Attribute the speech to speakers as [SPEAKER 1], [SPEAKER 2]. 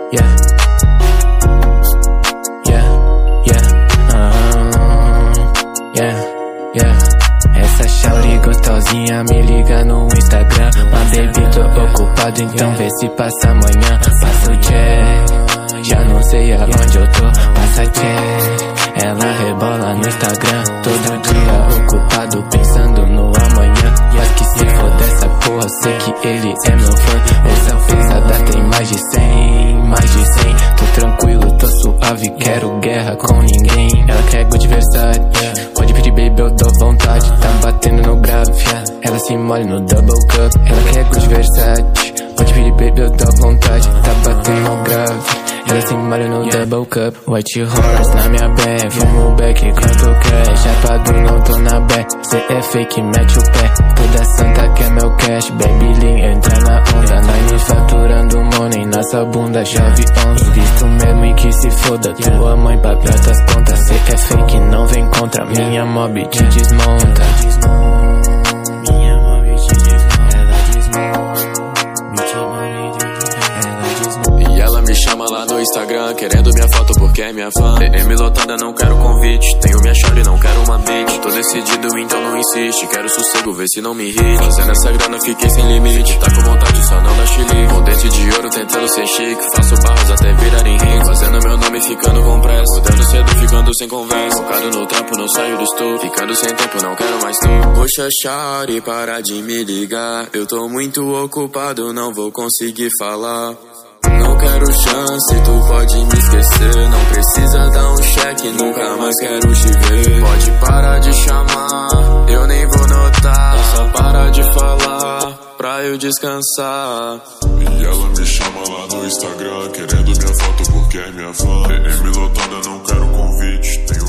[SPEAKER 1] yeah, yeah, yeah, yeah. Essa shawty gostosinha me liga no Instagram. Mas baby, tô ocupado, então vê se passa amanhã. Passa o check, já não sei aonde eu tô. Passa check, ela rebola no Instagram. Todo dia ocupado, pensando no amanhã. Mas que se for dessa porra, sei que ele é meu fã. Essa pesada tem mais de 100, mais de 100. Tô tranquilo, tô suave, quero guerra com ninguém. Ela quer good Versace, pode pedir baby, eu dou vontade. Tá batendo no grave, ela se molha no double cup. Ela quer good Versace, pode pedir baby, eu dou vontade. Tá batendo no grave, ela se molha no double cup. White horse na minha bag, fumo back, canto cash. Chapado, não tô na back, cê é fake, mete o pé. Toda santa quer meu cash, baby lean, entra na onda. Nós faturando money, nossa bunda chove 11. Visto mesmo e que se foda, tua mãe paga tuas contas. Cê é fake, não vem contra, minha mob te desmonta. Minha mob te desmonta, ela desmonta.
[SPEAKER 2] E ela me chama lá no Instagram, querendo minha foto porque é minha fã. DM lotada, não quero convite, tenho minha chave, não quero uma bitch. Tô decidido, então não insiste, quero sossego, vê se não me irrite. Fazendo essa grana, fiquei sem limite, tá com vontade, só não dá chilique. Com dente de ouro, tentando ser chique, faço barras até virarem rins. Fazendo meu nome, ficando com pressa, mudando cedo, ficando sem conversa. Focado no trampo, não saio do estúdio, ficando sem tempo, não quero mais tu. Poxa, shawty, para de me ligar, eu tô muito ocupado, não vou conseguir falar. Não quero chance, tu pode me esquecer. Não precisa dar um cheque, nunca mais quero te ver. Pode parar de chamar, eu nem vou notar. Só para de falar, pra eu descansar.
[SPEAKER 3] E ela me chama lá no Instagram, querendo minha foto porque é minha fã. DM lotada, não quero convite,